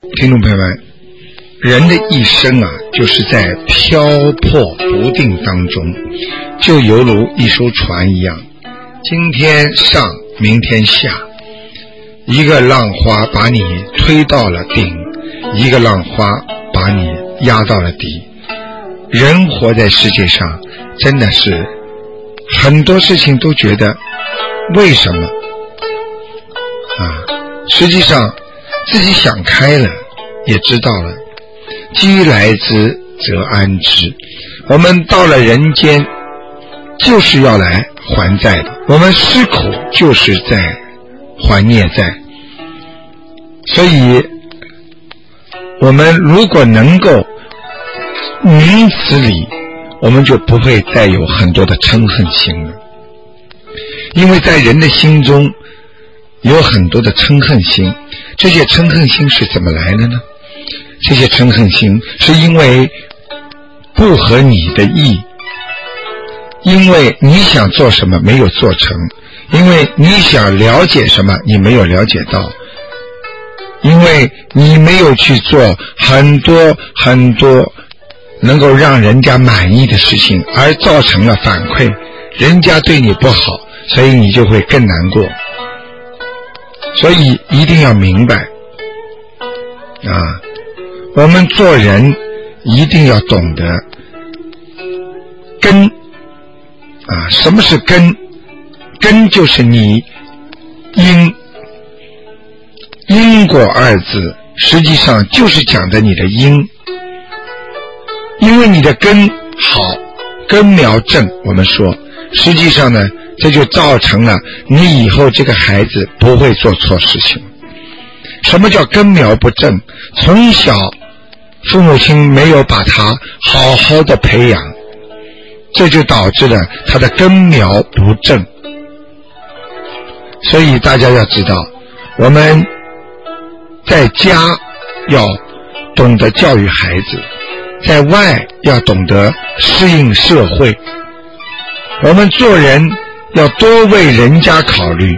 听众朋友们，人的一生啊，就是在漂泊不定当中，就犹如一艘船一样，今天上，明天下，一个浪花把你推到了顶，一个浪花把你压到了底。人活在世界上，真的是很多事情都觉得为什么实际上自己想开了，也知道了机来之则安之，我们到了人间就是要来还债的，我们吃苦就是在还孽债。所以我们如果能够明此理，我们就不会再有很多的嗔恨心了。因为在人的心中有很多的嗔恨心，这些嗔恨心是怎么来的呢？这些嗔恨心是因为不合你的意，因为你想做什么没有做成，因为你想了解什么你没有了解到，因为你没有去做很多很多能够让人家满意的事情，而造成了反馈，人家对你不好，所以你就会更难过。所以一定要明白我们做人一定要懂得根什么是根？根就是你因果二字实际上就是讲的你的因，因为你的根好，根苗正，我们说实际上呢，这就造成了你以后这个孩子不会做错事情。什么叫根苗不正？从小父母亲没有把他好好的培养，这就导致了他的根苗不正。所以大家要知道，我们在家要懂得教育孩子，在外要懂得适应社会。我们做人要多为人家考虑。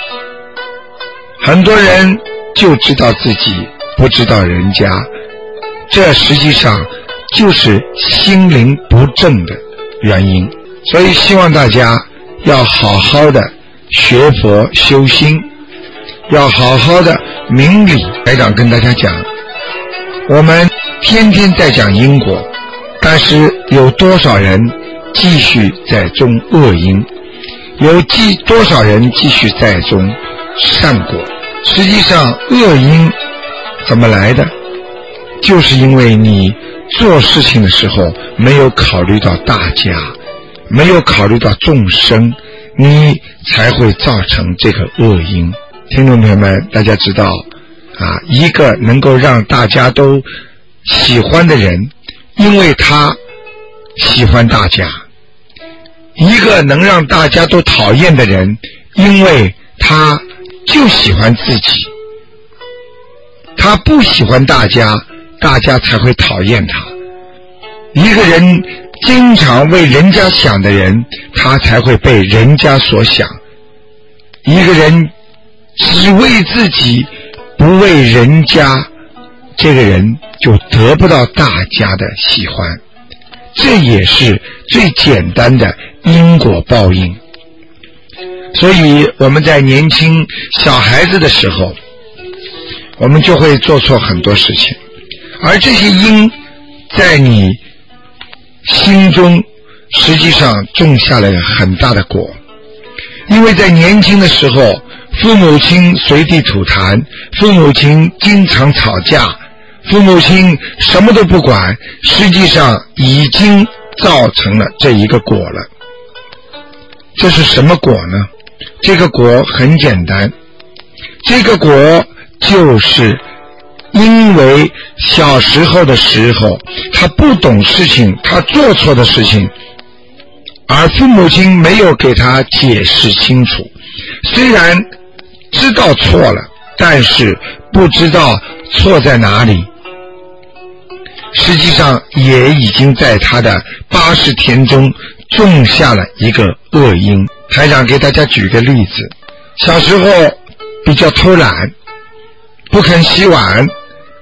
很多人就知道自己，不知道人家，这实际上就是心灵不正的原因。所以希望大家要好好的学佛修心，要好好的明理。台长跟大家讲，我们天天在讲因果，但是有多少人继续在种恶因，有多少人继续在种善果？实际上恶因怎么来的？就是因为你做事情的时候没有考虑到大家，没有考虑到众生，你才会造成这个恶因。听众朋友们，大家知道一个能够让大家都喜欢的人，因为他喜欢大家；一个能让大家都讨厌的人，因为他就喜欢自己。他不喜欢大家，大家才会讨厌他。一个人经常为人家想的人，他才会被人家所想。一个人只为自己不为人家，这个人就得不到大家的喜欢。这也是最简单的因果报应。所以我们在年轻小孩子的时候，我们就会做错很多事情，而这些因在你心中实际上种下了很大的果。因为在年轻的时候，父母亲随地吐痰，父母亲经常吵架，父母亲什么都不管，实际上已经造成了这一个果了。这是什么果呢？这个果很简单，这个果就是因为小时候的时候他不懂事情，他做错的事情，而父母亲没有给他解释清楚。虽然知道错了，但是不知道错在哪里，实际上也已经在他的80天中种下了一个恶因。台长给大家举个例子，小时候比较偷懒，不肯洗碗，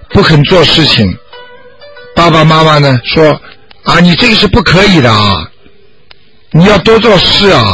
不肯做事情，爸爸妈妈呢说啊，你这个是不可以的啊，你要多做事啊，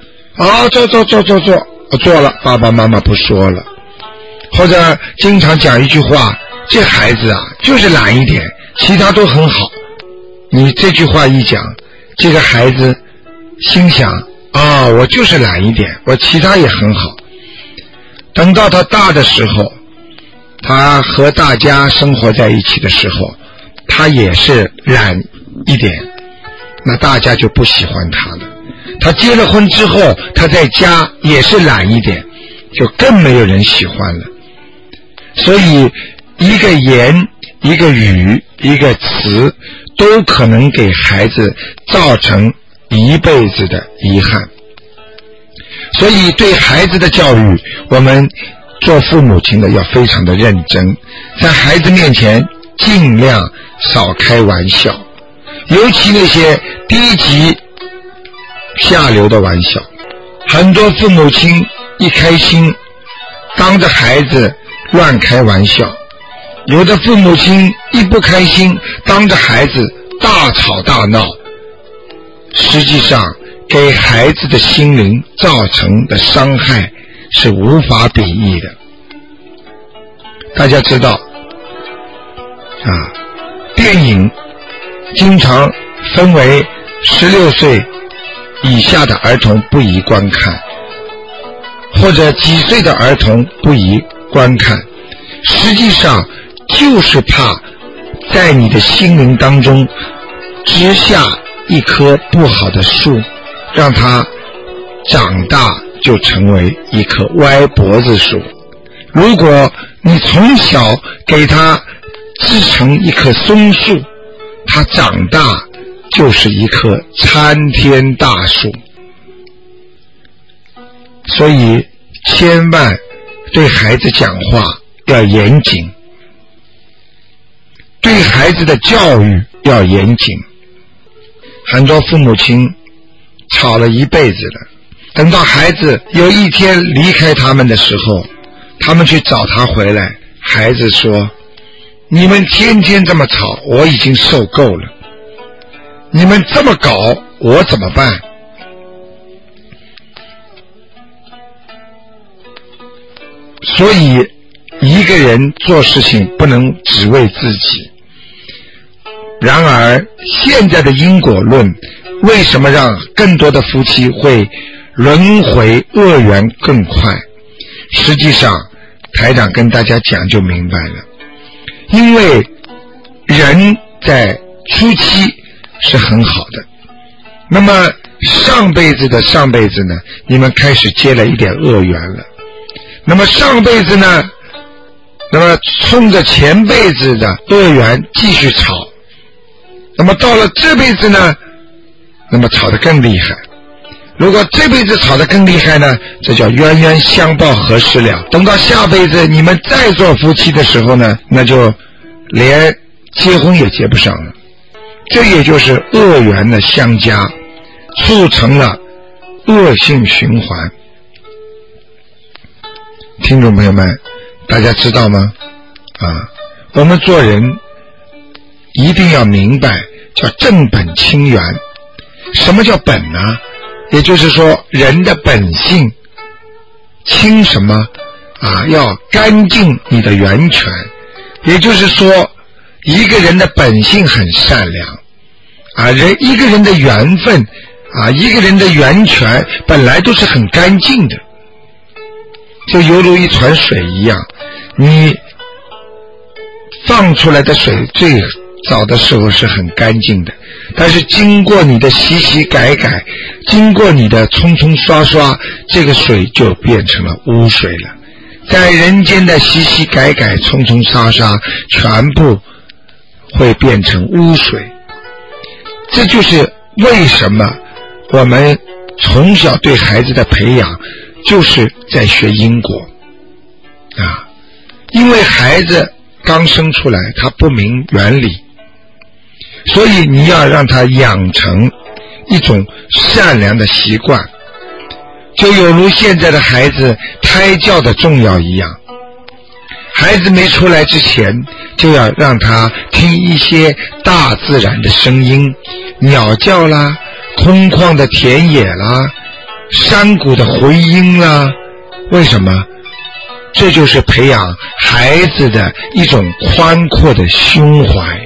做了，爸爸妈妈不说了。或者经常讲一句话，这孩子啊就是懒一点，其他都很好。你这句话一讲，这个孩子心想啊，我就是懒一点，我其他也很好。等到他大的时候，他和大家生活在一起的时候，他也是懒一点，那大家就不喜欢他了。他结了婚之后，他在家也是懒一点，就更没有人喜欢了。所以一个言，一个语，一个词都可能给孩子造成一辈子的遗憾。所以对孩子的教育，我们做父母亲的要非常的认真，在孩子面前尽量少开玩笑，尤其那些低级下流的玩笑。很多父母亲一开心当着孩子乱开玩笑，有的父母亲一不开心当着孩子大吵大闹，实际上给孩子的心灵造成的伤害是无法比拟的。大家知道啊，电影经常分为16岁以下的儿童不宜观看，或者几岁的儿童不宜观看，实际上就是怕在你的心灵当中植下一棵不好的树，让它长大就成为一棵歪脖子树。如果你从小给它织成一棵松树，它长大就是一棵参天大树。所以千万对孩子讲话要严谨，对孩子的教育要严谨。很多父母亲吵了一辈子了，等到孩子有一天离开他们的时候，他们去找他回来，孩子说，你们天天这么吵，我已经受够了，你们这么搞，我怎么办？所以一个人做事情不能只为自己。然而现在的因果论为什么让更多的夫妻会轮回恶缘更快？实际上台长跟大家讲就明白了，因为人在初期是很好的，那么上辈子的上辈子呢，你们开始结了一点恶缘了，那么上辈子呢，那么冲着前辈子的恶缘继续吵，那么到了这辈子呢，那么吵得更厉害。如果这辈子吵得更厉害呢，这叫冤冤相报何时了。等到下辈子你们再做夫妻的时候呢，那就连结婚也结不上了。这也就是恶缘的相加，促成了恶性循环。听众朋友们，大家知道吗？我们做人一定要明白叫正本清源。什么叫本呢？也就是说人的本性清什么要干净你的源泉。也就是说一个人的本性很善良一个人的缘分一个人的源泉本来都是很干净的，就犹如一团水一样，你放出来的水最早的时候是很干净的，但是经过你的洗洗改改，经过你的冲冲刷刷，这个水就变成了污水了。在人间的洗洗改改，冲冲刷刷，全部会变成污水。这就是为什么我们从小对孩子的培养就是在学因果因为孩子刚生出来他不明原理，所以你要让他养成一种善良的习惯，就有如现在的孩子胎教的重要一样。 孩子没出来之前，就要让他听一些大自然的声音，鸟叫啦，空旷的田野啦，山谷的回音啦。为什么？这就是培养孩子的一种宽阔的胸怀。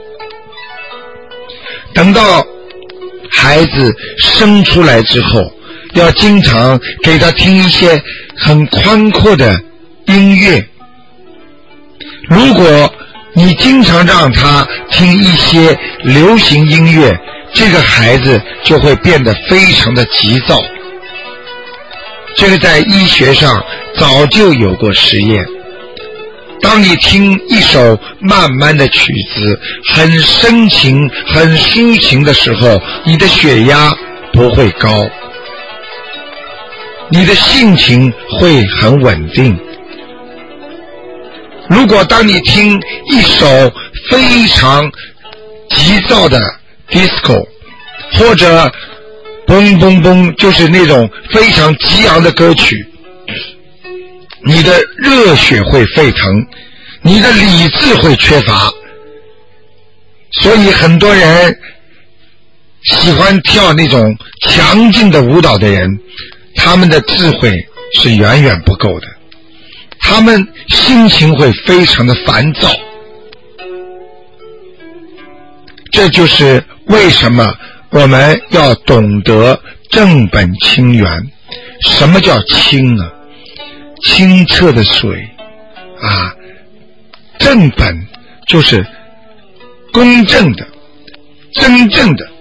等到孩子生出来之后，要经常给他听一些很宽阔的音乐。如果你经常让他听一些流行音乐，这个孩子就会变得非常的急躁。这个在医学上早就有过实验。当你听一首慢慢的曲子，很深情很抒情的时候，你的血压不会高，你的性情会很稳定。如果当你听一首非常急躁的 disco 或者嘣嘣嘣，就是那种非常激昂的歌曲，你的热血会沸腾，你的理智会缺乏。所以很多人喜欢跳那种强劲的舞蹈的人，他们的智慧是远远不够的，他们心情会非常的烦躁。这就是为什么我们要懂得正本清源。什么叫清啊？清澈的水啊，正本就是公正的、真正的。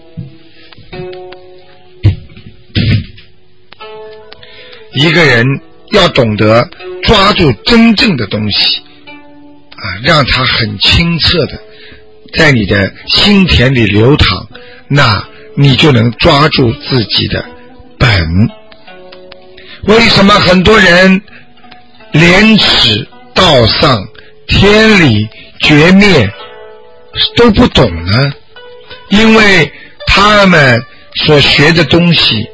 一个人要懂得抓住真正的东西啊，让它很清澈的在你的心田里流淌，那你就能抓住自己的本。为什么很多人廉耻、道丧、天理、绝灭都不懂呢？因为他们所学的东西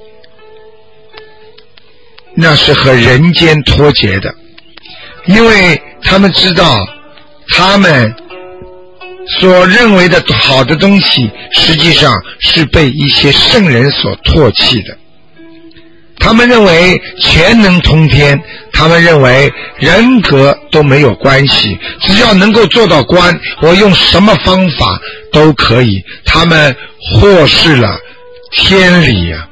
那是和人间脱节的，因为他们知道他们所认为的好的东西实际上是被一些圣人所唾弃的。他们认为钱能通天，他们认为人格都没有关系，只要能够做到官，我用什么方法都可以。他们忽视了天理啊！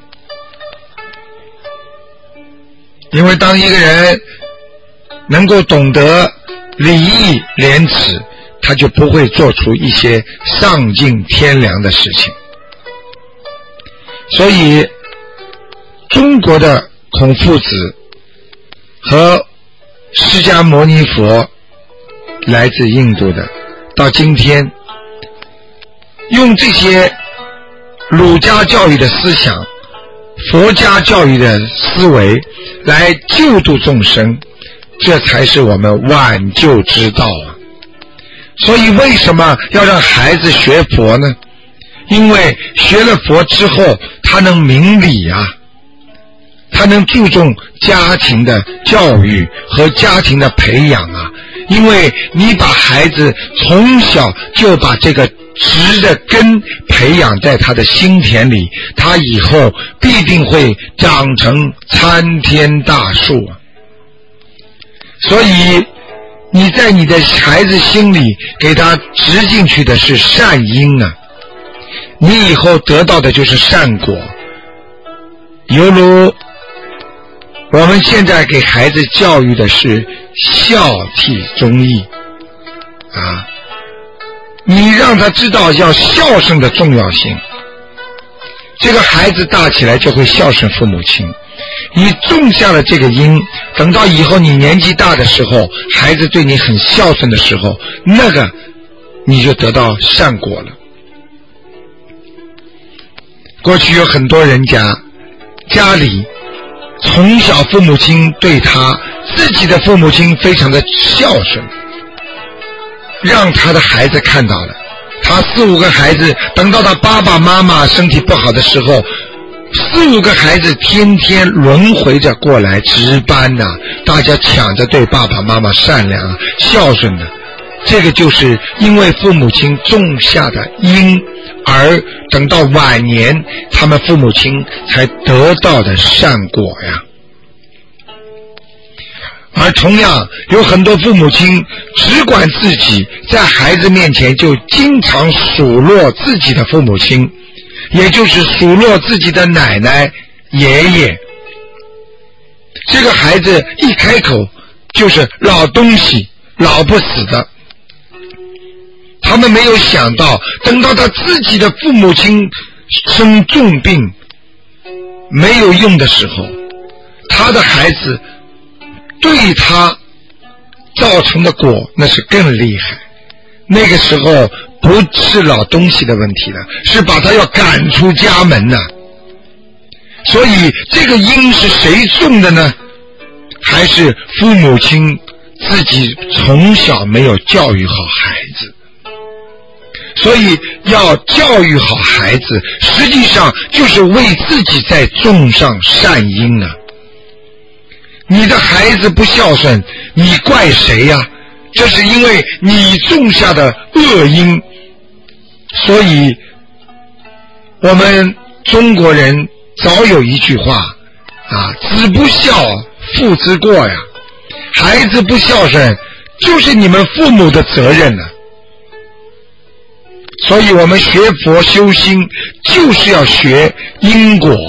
因为当一个人能够懂得礼义廉耻，他就不会做出一些丧尽天良的事情。所以中国的孔夫子和释迦牟尼佛来自印度的，到今天用这些儒家教育的思想、佛家教育的思维来救度众生，这才是我们挽救之道啊！所以为什么要让孩子学佛呢？因为学了佛之后，他能明理啊，他能注重家庭的教育和家庭的培养啊。因为你把孩子从小就把这个植的根培养在他的心田里，他以后必定会长成参天大树啊。所以你在你的孩子心里给他植进去的是善因啊，你以后得到的就是善果。犹如我们现在给孩子教育的是孝悌忠义啊，你让他知道要孝顺的重要性，这个孩子大起来就会孝顺父母亲。你种下了这个因，等到以后你年纪大的时候，孩子对你很孝顺的时候，那个你就得到善果了。过去有很多人家里从小父母亲对他自己的父母亲非常的孝顺，让他的孩子看到了，他4、5个孩子，等到他爸爸妈妈身体不好的时候，4、5个孩子天天轮回着过来值班啊，到大家抢着对爸爸妈妈善良孝顺的，这个就是因为父母亲种下的因，而等到晚年他们父母亲才得到的善果呀。而同样有很多父母亲只管自己，在孩子面前就经常数落自己的父母亲，也就是数落自己的奶奶爷爷。这个孩子一开口就是老东西，老不死的。他们没有想到，等到他自己的父母亲生重病没有用的时候，他的孩子对他造成的果那是更厉害。那个时候不是老东西的问题了，是把他要赶出家门了。所以这个因是谁种的呢？还是父母亲自己从小没有教育好孩子。所以要教育好孩子，实际上就是为自己在种上善因啊。你的孩子不孝顺，你怪谁呀？这是因为你种下的恶因。所以我们中国人早有一句话啊，子不孝父之过呀。孩子不孝顺就是你们父母的责任了。所以我们学佛修心就是要学因果。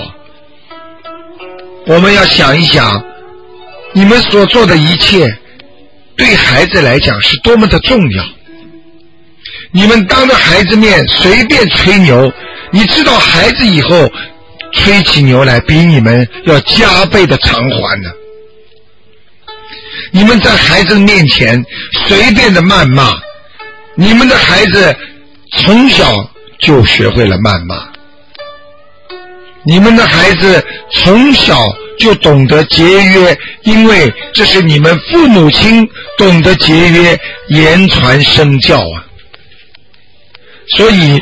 我们要想一想，你们所做的一切对孩子来讲是多么的重要。你们当着孩子面随便吹牛，你知道孩子以后吹起牛来比你们要加倍的偿还的。你们在孩子面前随便的谩骂，你们的孩子从小就学会了谩骂。你们的孩子从小就懂得节约，因为这是你们父母亲懂得节约，言传身教啊。所以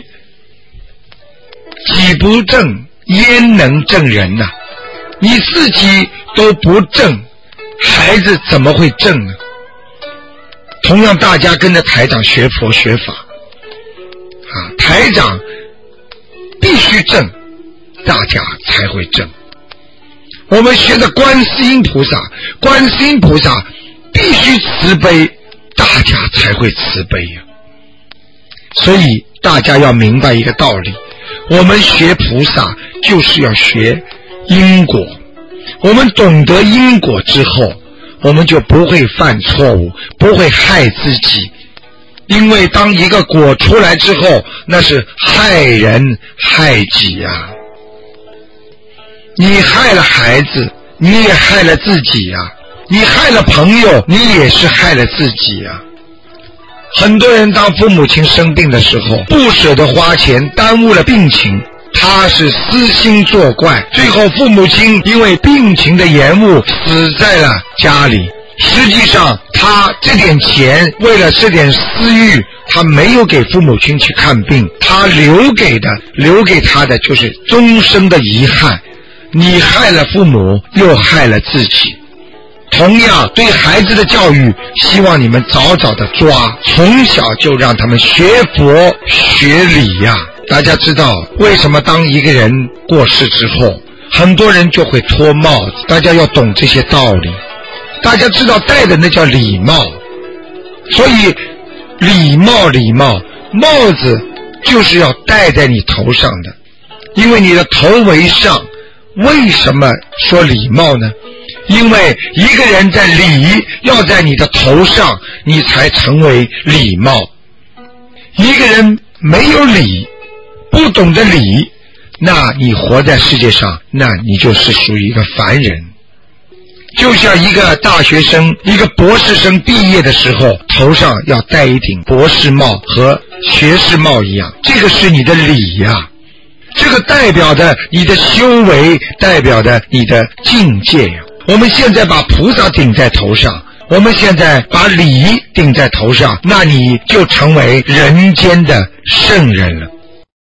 己不正焉能正人呢？你自己都不正，孩子怎么会正呢？同样大家跟着台长学佛学法啊，台长必须正，大家才会正。我们学的观世音菩萨，观世音菩萨必须慈悲，大家才会慈悲呀。所以大家要明白一个道理，我们学菩萨就是要学因果。我们懂得因果之后，我们就不会犯错误，不会害自己。因为当一个果出来之后，那是害人害己啊。你害了孩子，你也害了自己啊。你害了朋友，你也是害了自己啊。很多人当父母亲生病的时候，不舍得花钱，耽误了病情，他是私心作怪，最后父母亲因为病情的延误死在了家里。实际上他这点钱为了这点私欲，他没有给父母亲去看病，他留给他的就是终生的遗憾。你害了父母，又害了自己。同样对孩子的教育，希望你们早早的抓，从小就让他们学佛学理呀。大家知道为什么当一个人过世之后，很多人就会脱帽子，大家要懂这些道理。大家知道戴的那叫礼帽，所以礼帽帽子就是要戴在你头上的，因为你的头为上。为什么说礼帽呢？因为一个人在礼要在你的头上，你才成为礼帽。一个人没有礼，不懂得礼，那你活在世界上，那你就是属于一个凡人。就像一个大学生，一个博士生毕业的时候，头上要戴一顶博士帽和学士帽一样，这个是你的礼呀。这个代表着你的修为，代表着你的境界呀。我们现在把菩萨顶在头上，我们现在把礼顶在头上，那你就成为人间的圣人了。